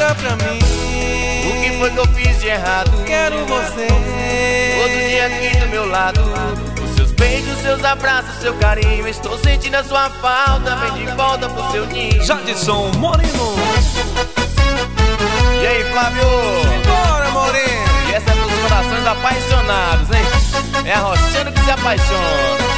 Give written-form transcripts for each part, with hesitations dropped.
Diga pra mim, o que foi que eu fiz de errado? quero você todo dia aqui do meu lado. Os seus beijos, seus abraços, seu carinho. Estou sentindo a sua falta. Vem de volta pro seu ninho. Jadson Moreno. E aí, Flávio? Bora, Moreno. E essa é pros corações apaixonados, hein? É a Roxana que se apaixona.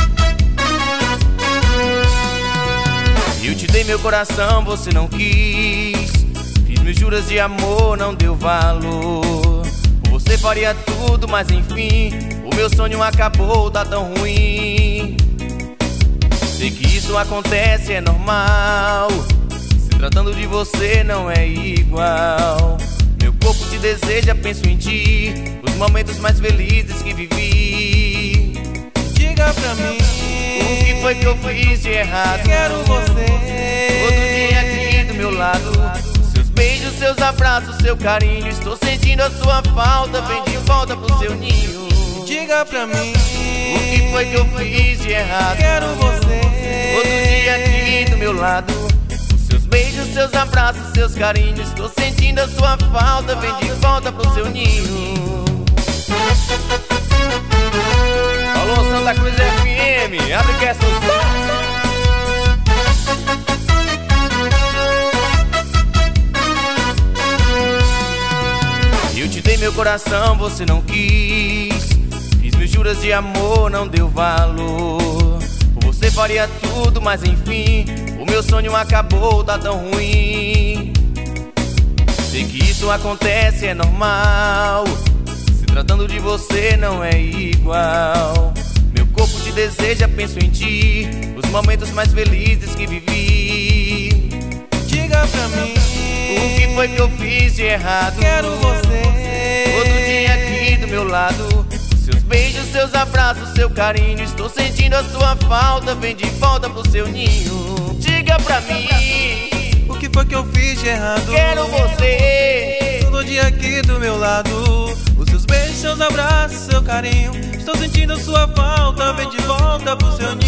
Eu te dei meu coração, você não quis. Fiz mil juras de amor, não deu valor. Por você faria tudo, mas enfim, o meu sonho acabou, tá tão ruim. Sei que isso acontece, é normal. Se tratando de você não é igual. Meu corpo te deseja, penso em ti, os momentos mais felizes que vivi. Diga pra mim, o que foi que eu fiz de errado? quero você todo dia aqui do meu lado. Seus beijos, seus abraços, seu carinho. Estou sentindo a sua falta. Vem de volta pro seu ninho. Diga pra mim, o que foi que eu fiz de errado? quero você todo dia aqui do meu lado. Seus beijos, seus abraços, seus carinhos. Estou sentindo a sua falta. Vem de volta pro seu ninho. Alô, Santa Cruz FM, abre que é sucesso. Eu te dei meu coração, você não quis. Fiz mil juras de amor, não deu valor. Por você faria tudo, mas enfim, o meu sonho acabou, tá tão ruim. Sei que isso acontece, é normal. Se tratando de você não é igual. Meu corpo te deseja, penso em ti, os momentos mais felizes que vivi. Diga pra mim, o que foi que eu fiz de errado? quero você todo dia aqui do meu lado. Seus beijos, seus abraços, seu carinho. Estou sentindo a sua falta. Vem de volta pro seu ninho. Diga pra mim, o que foi que eu fiz de errado? quero você todo dia aqui do meu lado. Os seus beijos, seus abraços, seu carinho. Estou sentindo a sua falta. Vem de volta pro seu ninho.